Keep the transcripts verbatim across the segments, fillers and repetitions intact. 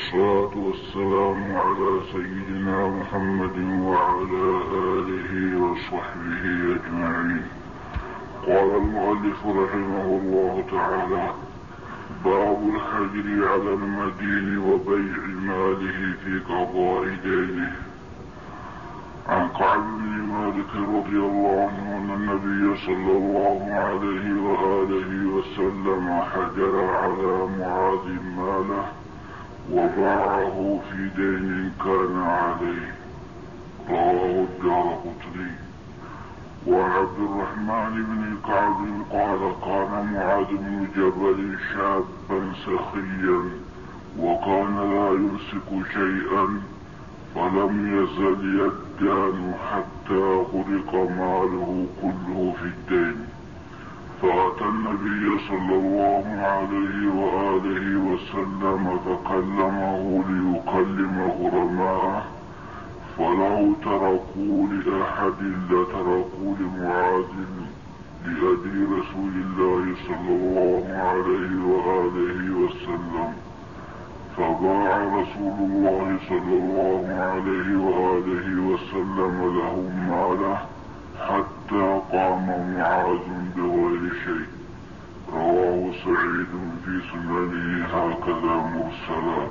والصلاة والسلام على سيدنا محمد وعلى آله وصحبه أجمعين. قال المؤلف رحمه الله تعالى: باب الحجر على المدين وبيع ماله في قضاء دينه. عن كعب بن مالك رضي الله عنه أن النبي صلى الله عليه وآله وسلم حجر على معاذ ماله وباعه في دين كان عليه. رواه الدارقطني. وعن عبد الرحمن بن كعب قال: كان معاذ بن جبل شابا سخيا وكان لا يمسك شيئا فلم يزل يدان حتى غرق ماله كله في الدين، فأتى النبي صلى الله عليه وآله وسلم فكلمه ليكلم غرماءه، فلو تركوا لأحد لتركوا لمعاذ لأبي رسول الله صلى الله عليه وآله وسلم. فباع رسول الله صلى الله عليه وآله وسلم له ماله حتى قام معاذ بغير شيء. رواه سعيد في سننه هكذا مرسلا.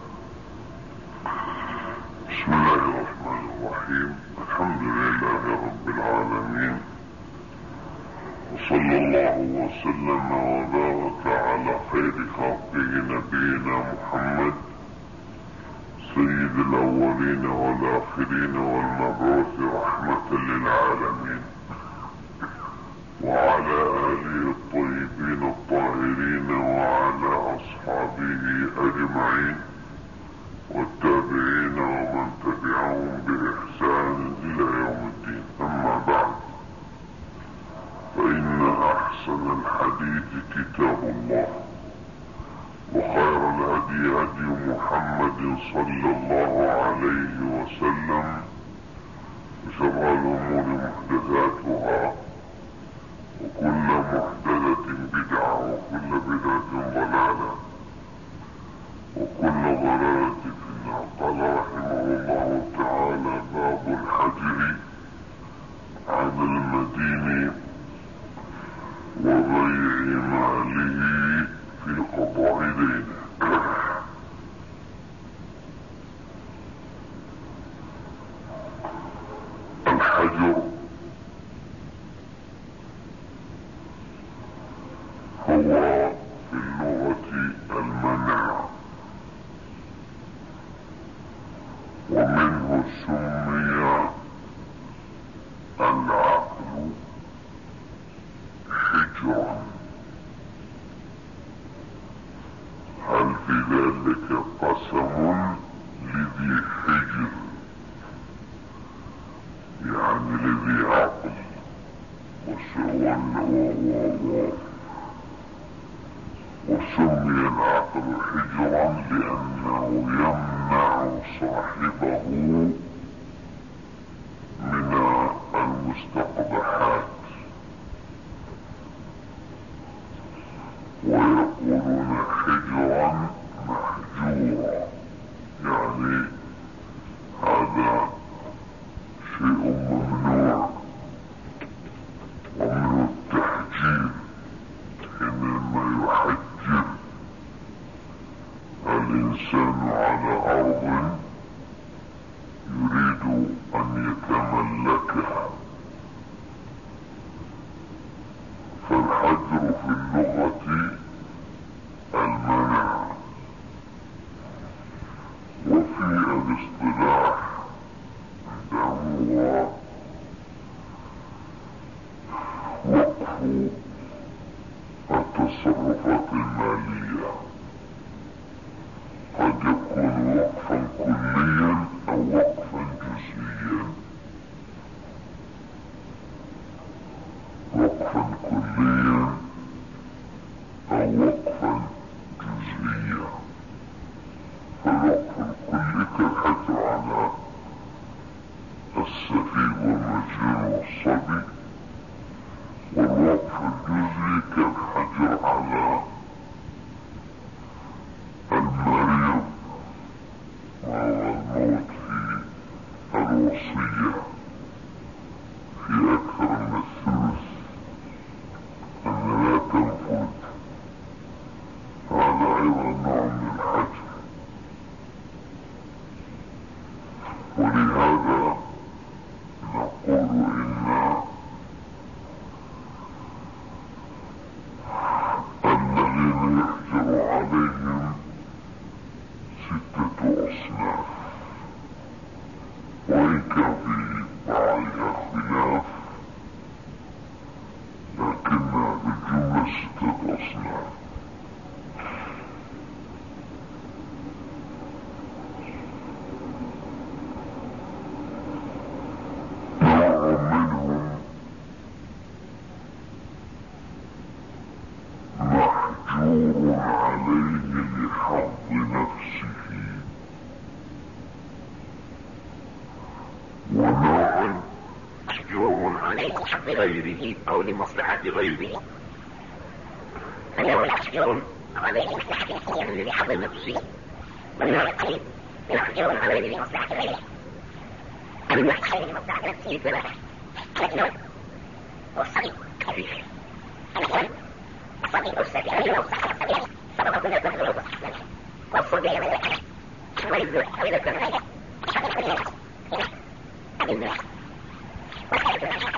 بسم الله الرحمن الرحيم. الحمد لله رب العالمين، وصلى الله وسلم وبارك على خير خلقه نبينا محمد سيد الأولين والآخرين والمبعوث رحمة للعالمين، وعلى آله الطيبين الطاهرين وعلى أصحابه أجمعين والتابعين ومن تبعهم بإحسان إلى يوم الدين. أما بعد، فإن أحسن الحديث كتاب الله، وخير الهدي هدي محمد صلى الله عليه وسلم، وشر الأمور محدثاتها، وكل محدثة بدعة، وكل بدعة ضلالة، وكل ضلالة في النار. قال رحمه الله تعالى: باب الحجر على المدين وبيع ماله في قضاء دينه. الحجر هو في اللغة المنع، ومنه سمي العقل حجرا. هل في ذلك قسم لذي حجر، يعني لذي عقل، وسمي العقل حجرا لأنه يمنع صاحبه من المستقبحات، ويقولون حجرا محجورا، يعني هذا شيء ممنوع. ومن التحجير حينما يحجر الإنسان على أرض يريد أن يتملكها. فالحجر في اللغة المنع، وفي الاصطلاح هو وقف التصرفات المالية. قد يكون وقفا كليا أو وقفا جزئيا. وقفا كليا أو وقفا جزئيا. فالوقف الكلي كالحجر على السفيه والمجنون والصبي، والوقف الجزئي كالحجر على المريض أكثر من الثلث أن لا تنفذ، هذا أيضا نوع من الحجر. ولهذا نقول إن الذين يحجر عليهم ستة أصناف، وإن كان في بعضها خلاف، لكنها بالجملة ستة أصناف. نوع منهم محجور عليه لحظ نفسه، ونوع محجور عليه لحظ غيره أو لمصلحة غيره. فنوع محجور عليه لمصلحة نفسه يعني لحظ نفسه، والنوع القليل محجور عليه لمصلحة غيره. المحجور عليه لمصلحة نفسه ثلاثة: الجنون والصغير خفيف، الجنون الصغير والسفير أو صحة الصغير سبب كل الكفر أو صحة والصغير من الأكل والذل أو الذل من الغير شغل كل الناس هنا أبي الناس والخير من الحق